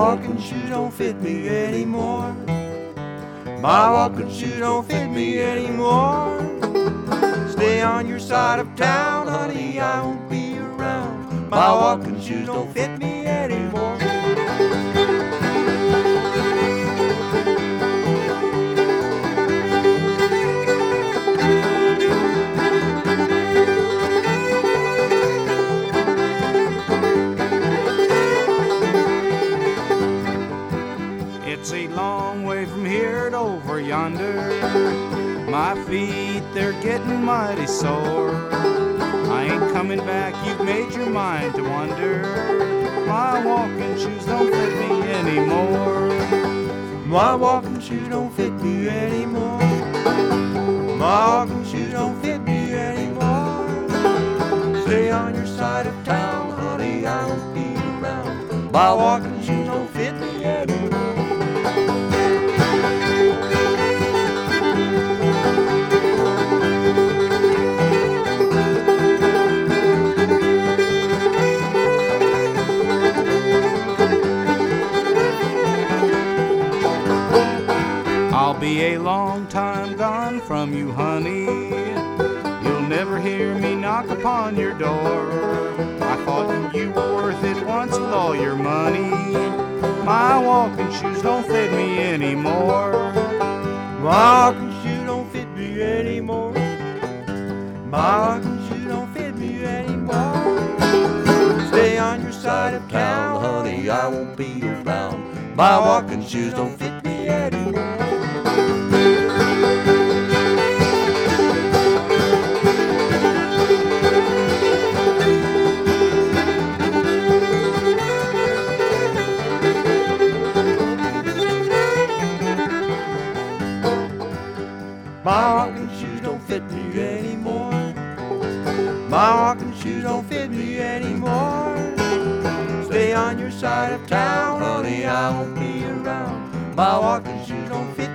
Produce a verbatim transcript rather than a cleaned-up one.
walking shoes don't fit me anymore. My walking shoes don't fit me anymore. Stay on your side of town, honey, I won't be around. My walking shoes don't fit me anymore. It's a long way from here to over yonder. My feet, they're getting mighty sore. I ain't coming back, you've made your mind to wonder. My walking shoes don't fit me anymore. My walking shoes don't fit me anymore. My walking shoes don't fit me anymore. Stay on your side of town, honey, I won't be around. My walking shoes don't fit me anymore. I'll be a long time gone from you, honey. You'll never hear me knock upon your door. I thought you were worth it once with all your money. My walking shoes don't fit me anymore. My walking shoes don't fit me anymore. My walking shoes don't fit me anymore. Stay on your side of town, honey, I won't be around. My walking shoes don't fit me anymore. My walking shoes don't fit me anymore. My walking shoes don't fit me anymore. Stay on your side of town, honey, I won't be around. My walking shoes don't fit